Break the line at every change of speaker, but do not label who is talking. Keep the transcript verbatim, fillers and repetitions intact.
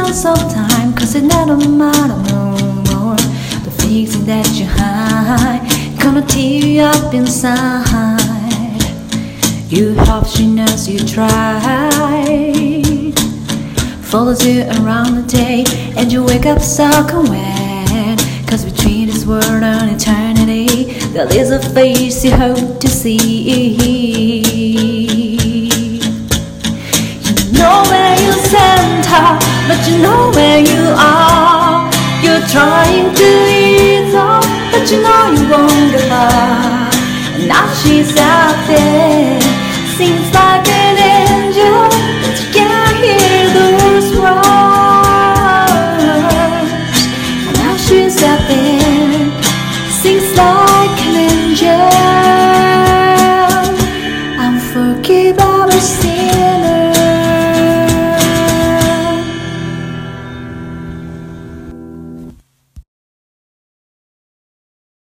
sense of time, cause it doesn't matter no more. The feeling that you hide gonna tear you up inside. You hope she knows you tried, follows you around the day, and you wake up soaking wet. Cause between this world and eternity, there is a face you hope to see. You know where you sent her, but you know where you are. You're trying to ease off, but you know you won't give her. And now she's out there, seems like it